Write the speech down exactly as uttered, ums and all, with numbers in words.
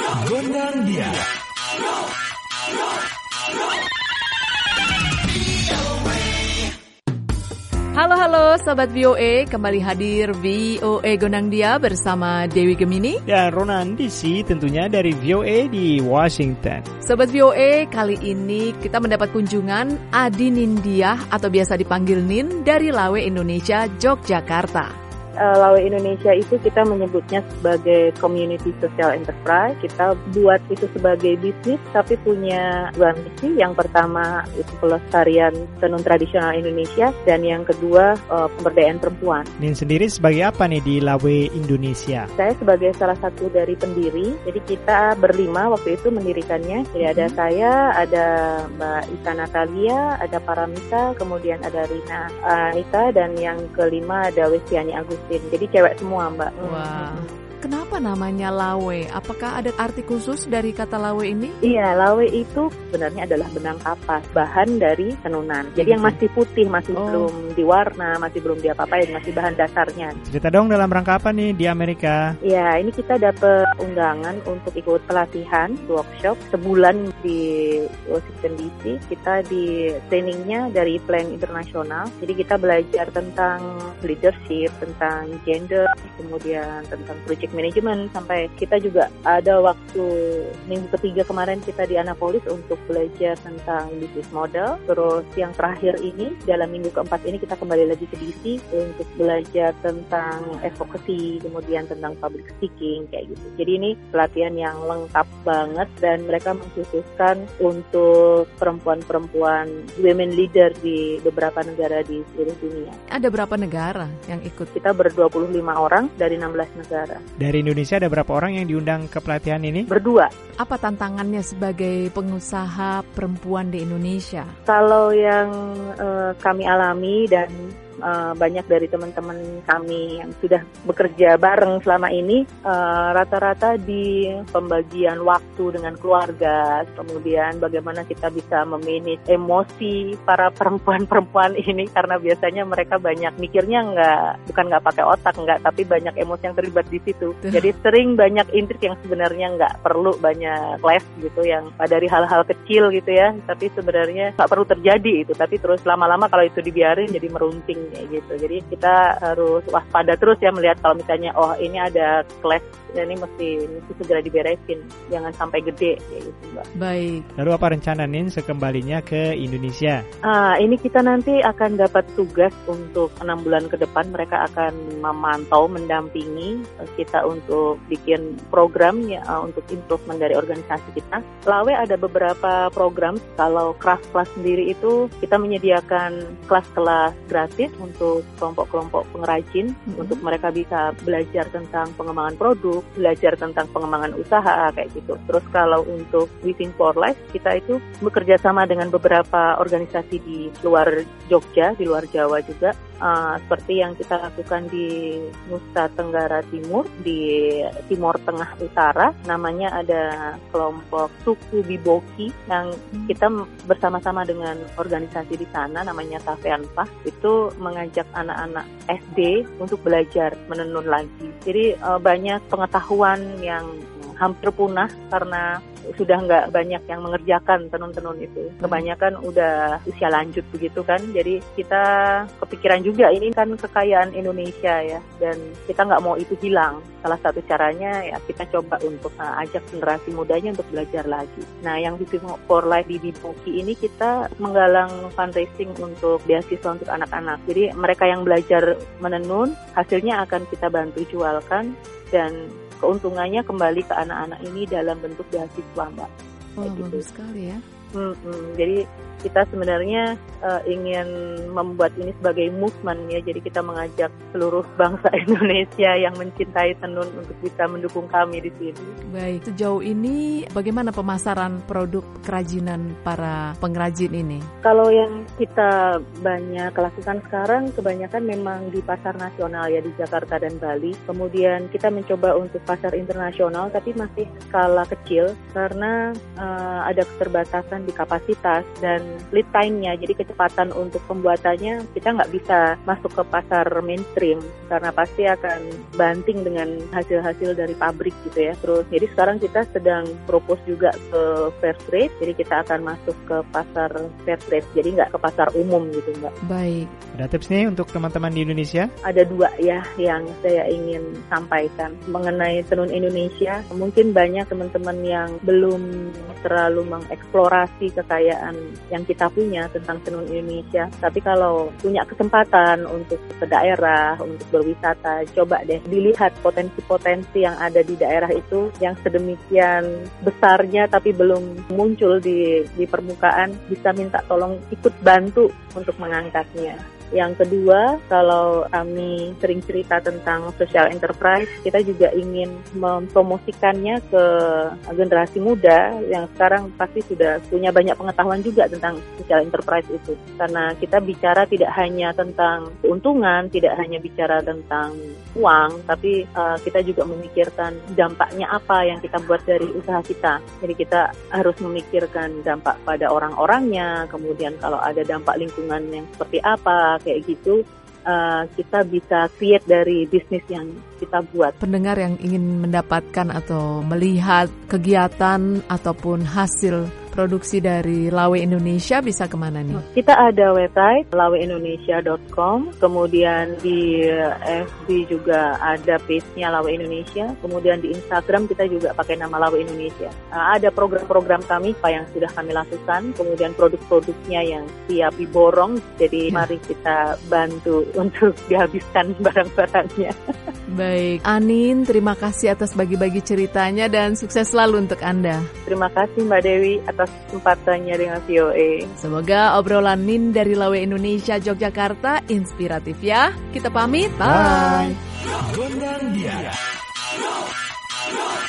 Gondang dia. Halo halo Sobat V O A, kembali hadir V O A Gondang Dia bersama Dewi Gemini dan Ronan D C tentunya dari V O A di Washington. Sobat V O A, kali ini kita mendapat kunjungan Adi Nindiah atau biasa dipanggil Nin dari Lawe Indonesia, Yogyakarta. Lawe Indonesia itu kita menyebutnya sebagai community social enterprise. Kita buat itu sebagai bisnis tapi punya dua misi. Yang pertama itu pelestarian tenun tradisional Indonesia dan yang kedua uh, pemberdayaan perempuan. Nin sendiri sebagai apa nih di Lawe Indonesia? Saya sebagai salah satu dari pendiri. Jadi kita berlima waktu itu mendirikannya. Jadi ada hmm. saya, ada Mbak Ika Natalia, ada Paramita, kemudian ada Rina Anita dan yang kelima ada Westiani Agus. Jadi cewek semua, Mbak. Wah. Kenapa namanya Lawe? Apakah ada arti khusus dari kata Lawe ini? Iya, Lawe itu sebenarnya adalah benang kapas, bahan dari tenunan. Jadi yang masih putih, masih oh. belum diwarna, masih belum diapa-apain, masih bahan dasarnya. Cerita dong dalam rangka apa nih di Amerika? Iya, ini kita dapat undangan untuk ikut pelatihan, workshop sebulan di Washington D C. Kita di trainingnya dari Plan Internasional. Jadi kita belajar tentang leadership, tentang gender, kemudian tentang project manajemen, sampai kita juga ada waktu minggu ketiga kemarin kita di Annapolis untuk belajar tentang business model. Terus yang terakhir ini dalam minggu keempat ini kita kembali lagi ke D C untuk belajar tentang advocacy, kemudian tentang public speaking kayak gitu. Jadi ini pelatihan yang lengkap banget dan mereka mengkhususkan untuk perempuan-perempuan women leader di beberapa negara di seluruh dunia. Ada berapa negara yang ikut? Kita berdua puluh lima orang dari enam belas negara. Dari Indonesia ada berapa orang yang diundang ke pelatihan ini? Berdua. Apa tantangannya sebagai pengusaha perempuan di Indonesia? Kalau yang uh, kami alami dan Uh, banyak dari teman-teman kami yang sudah bekerja bareng selama ini, uh, rata-rata di pembagian waktu dengan keluarga, kemudian bagaimana kita bisa memanage emosi para perempuan-perempuan ini, karena biasanya mereka banyak mikirnya nggak, bukan nggak pakai otak nggak, tapi banyak emosi yang terlibat di situ. Jadi sering banyak intrik yang sebenarnya nggak perlu, banyak clash gitu yang dari hal-hal kecil gitu ya, tapi sebenarnya nggak perlu terjadi itu, tapi terus lama-lama kalau itu dibiarin jadi merunting. Gitu. Jadi kita harus waspada terus ya melihat kalau misalnya oh ini ada clash, ini mesti mesti segera diberesin, jangan sampai gede kayak gitu, Mbak. Baik. Lalu apa rencana Nin sekembalinya ke Indonesia? Ah, ini kita nanti akan dapat tugas untuk enam bulan ke depan. Mereka akan memantau, mendampingi kita untuk bikin program ya untuk improvement dari organisasi kita. Lawe ada beberapa program. Kalau Craft Class sendiri itu kita menyediakan kelas-kelas gratis untuk kelompok-kelompok pengrajin, mm-hmm. untuk mereka bisa belajar tentang pengembangan produk, belajar tentang pengembangan usaha kayak gitu. Terus kalau untuk Weaving for Life, kita itu bekerja sama dengan beberapa organisasi di luar Jogja, di luar Jawa juga, uh, seperti yang kita lakukan di Nusa Tenggara Timur, di Timur Tengah Utara. Namanya ada kelompok suku Biboki yang kita bersama-sama dengan organisasi di sana, namanya Taveanpa, itu mengajak anak-anak S D untuk belajar menenun lagi. Jadi uh, banyak pengetahuan yang hampir punah karena sudah nggak banyak yang mengerjakan tenun-tenun itu. Kebanyakan udah usia lanjut begitu kan. Jadi kita kepikiran juga ini kan kekayaan Indonesia ya, dan kita nggak mau itu hilang. Salah satu caranya ya kita coba untuk uh, ajak generasi mudanya untuk belajar lagi. Nah, yang Weaving for Life di Biboki ini kita menggalang fundraising untuk beasiswa untuk anak-anak. Jadi mereka yang belajar menenun, hasilnya akan kita bantu jualkan dan keuntungannya kembali ke anak-anak ini dalam bentuk beasiswa, Mbak. Oh, gitu. Bagus sekali ya. Hmm-hmm. Jadi kita sebenarnya uh, ingin membuat ini sebagai movement ya. Jadi kita mengajak seluruh bangsa Indonesia yang mencintai tenun untuk bisa mendukung kami di sini. Baik, sejauh ini bagaimana pemasaran produk kerajinan para pengrajin ini? Kalau yang kita banyak lakukan sekarang kebanyakan memang di pasar nasional ya, di Jakarta dan Bali. Kemudian kita mencoba untuk pasar internasional tapi masih skala kecil karena uh, ada keterbatasan di kapasitas dan lead time-nya, jadi kecepatan untuk pembuatannya kita nggak bisa masuk ke pasar mainstream karena pasti akan banting dengan hasil-hasil dari pabrik gitu ya. Terus jadi sekarang kita sedang propose juga ke fair trade, jadi kita akan masuk ke pasar fair trade, jadi nggak ke pasar umum gitu Mbak. Baik. Ada tips nih untuk teman-teman di Indonesia? Ada dua ya yang saya ingin sampaikan mengenai tenun Indonesia. Mungkin banyak teman-teman yang belum terlalu mengeksplorasi kekayaan yang kita punya tentang tenun Indonesia. Tapi kalau punya kesempatan untuk ke daerah, untuk berwisata, coba deh dilihat potensi-potensi yang ada di daerah itu yang sedemikian besarnya tapi belum muncul di, di permukaan, bisa minta tolong ikut bantu untuk mengangkatnya. Yang kedua, kalau kami sering cerita tentang social enterprise, kita juga ingin mempromosikannya ke generasi muda yang sekarang pasti sudah punya banyak pengetahuan juga tentang social enterprise itu. Karena kita bicara tidak hanya tentang keuntungan, tidak hanya bicara tentang uang, tapi uh, kita juga memikirkan dampaknya apa yang kita buat dari usaha kita. Jadi kita harus memikirkan dampak pada orang-orangnya, kemudian kalau ada dampak lingkungan yang seperti apa, kayak gitu, uh, kita bisa create dari bisnis yang kita buat. Pendengar yang ingin mendapatkan atau melihat kegiatan ataupun hasil produksi dari Lawe Indonesia bisa kemana nih? Kita ada website lawe indonesia dot com, kemudian di F B juga ada page-nya Lawe Indonesia, kemudian di Instagram kita juga pakai nama Lawe Indonesia. Uh, ada program-program kami apa yang sudah kami lakukan, kemudian produk-produknya yang siap diborong, jadi ya. Mari kita bantu untuk dihabiskan barang-barangnya. Baik, Anin, terima kasih atas bagi-bagi ceritanya dan sukses selalu untuk Anda. Terima kasih Mbak Dewi atas kesempatannya dengan V O A. Semoga obrolan Nin dari Lawe Indonesia Yogyakarta inspiratif ya. Kita pamit, bye. Bye.